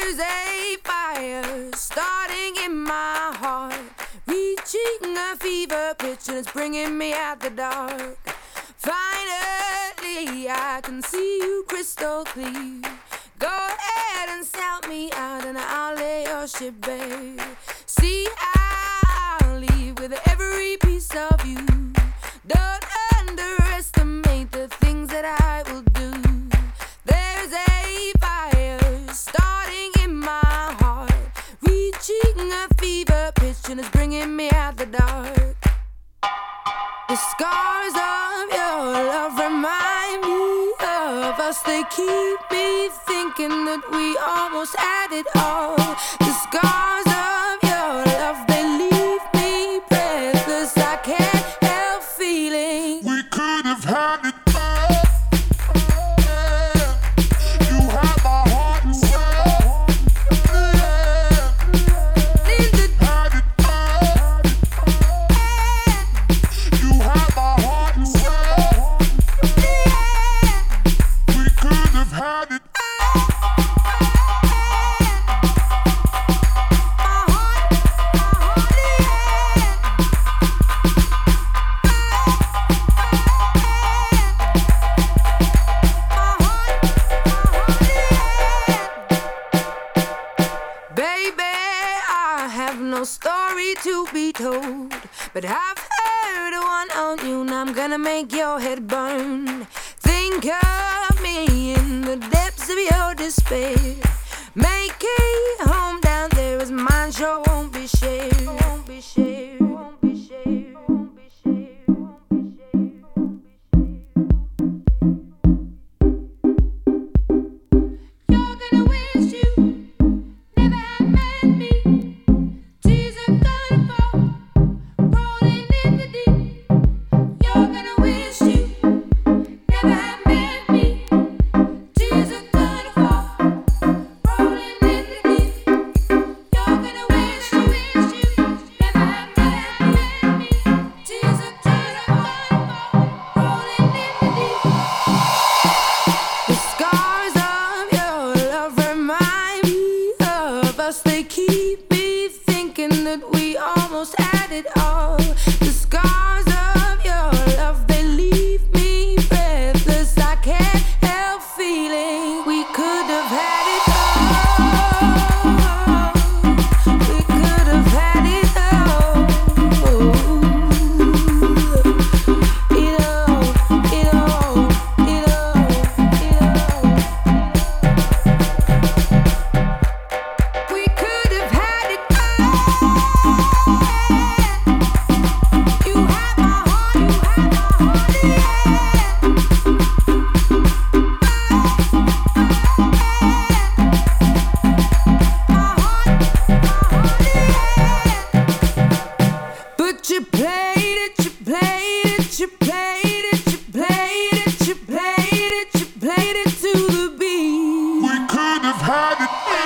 There's a fire starting in my heart, reaching a fever pitch and it's bringing me out the dark. Finally, I can see you crystal clear. Go ahead and sell me out and I'll lay your ship bare. See, I'll leave with every piece of you. Don't underestimate the things that I will do. There's a fire starting in my heart, reaching a fever pitch and it's bringing me out the dark. The scars of your love remind me of us. They keep me thinking that we almost had it all. The scars of your love, they leave me breathless. I can't help feeling we could have had it all. You had my heart and soul. Had it all. You had my heart and soul. We could have had it. No story to be told, but I've heard one on you, and I'm gonna make your head burn. Think of me in the depths of your despair. Make a home down there as mine sure won't be shared. Won't be shared, won't be shared, won't be shared, won't be shared, won't be shared. You're gonna wish you never had met me. They keep me thinking that we almost had it all. The scars of your love, they leave me breathless. I can't help feeling we could have had it all. We could have had it all. It all, it all, it all, it all. You played it, you played it, you played it, you played it, you played it, you played it to the beat. We could have had it.